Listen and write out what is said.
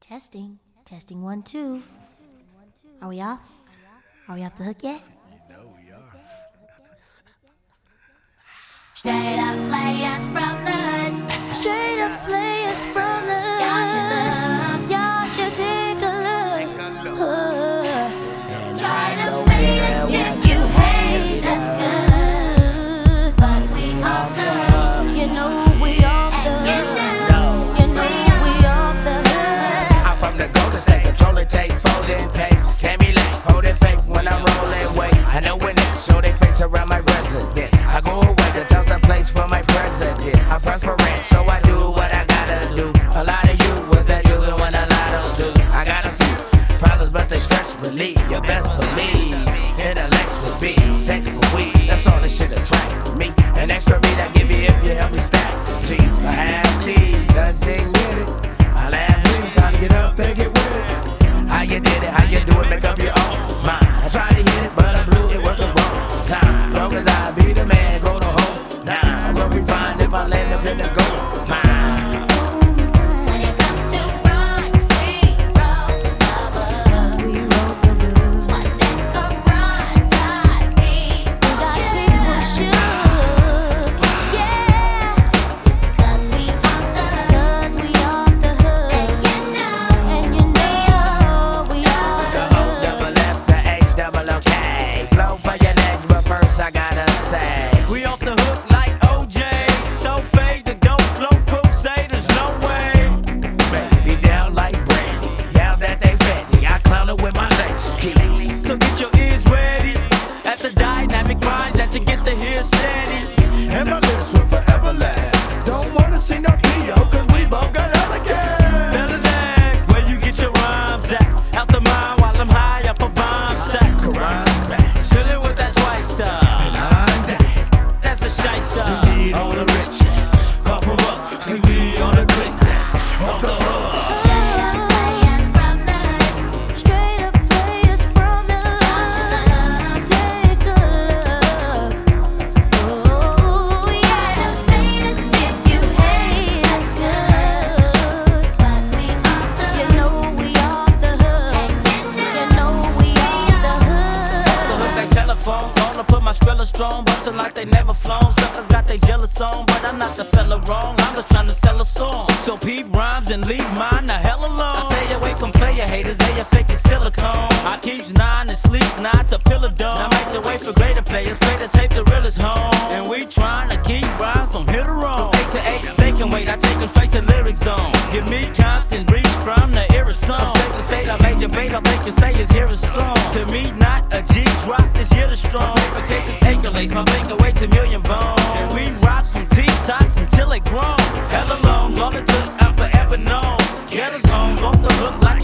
Testing. Testing 1, 2. Are we off? Are we off the hook yet? No, we are. Straight up players from the hood. Straight up players from the Y'all should look. Y'all should take a look. Try to fade us if you hate us good. But we off the hook. You know we off the hook. You know we off the hook. I'm from the Golden State, controlling tape, folding pace. Can't be late, holding faith when I'm rolling weight. I know when they show their face around my residence. I go away to tell the place for my president. I'm prosperous, so I do what I gotta do. A lot of you was that you the one a lot of do. I got a few problems, but they stretch relief. You best believe intellects with B, sex for weed. That's all this shit attract me. An extra meat I give you if you help me stack cheese. I have these, nothing with it. I laugh, please, time to get up and get with it. How you did it, how you do it, make up your own mind. I tried to hit it, but I blew it, was the wrong time. Long as I be the man, go the whole now. I'm gonna be fine if I land up in the gold mine. When it comes to rhymes, we roll the We roll the blues. Twice in Quran, God, we Got people shook. Yeah. Cause we off the hook. Cause we off the hook. And you know And you know we off The the O hook. double F, the H double OK. Flow for your legs, but first I gotta say. We off the hook like OJ. So fade the dope flow crusaders, no way. Baby down like Brandy, now that they ready, I clown it with my legs keys. So get your ears ready at the dynamic rhymes that you get to hear steady. And my lips will forever last. Don't wanna see no P.O. cause we both got hella gas. Fellas act where you get your rhymes at. Out the mind while I'm high up a bomb sack. Rhymes back, Chillin' with that twice star. and I'm that. That's a shy star. Need on the rich. Cough 'em up. See we on the click. Off the hook. players from the hood. Straight up players from the hood. Take a look. Oh, Try yeah. to fade us if you hate us good. But we off the You hook. know we off the hook. You know we off the The hook. hook they telephone, phone to put my Skrilla strong, bustin' like they never flown. Suckers got they jealous on, but I'm not the fella wrong. I'm just trying to sell a song. So peep rhymes and leave mine the hell alone. I stay away from player haters, they a fake as silicone. I keeps 9 and sleeps 9 to pillar dome. I make the way for greater players, play the tape the realest home. And we trying to keep rhymes from hit or wrong. From 8 to 8, they can wait, I take them straight to lyric zone. Give me constant reach from the era song. From state to state, I made your bait, all they can say is hear a song. To me, not a G drop, this year the strong. My paper cases anchor lace, my finger weights a million bones. And we rock from T-tots until they grown. Hella longs, all it took, I'm forever known. Get us home, off the hook like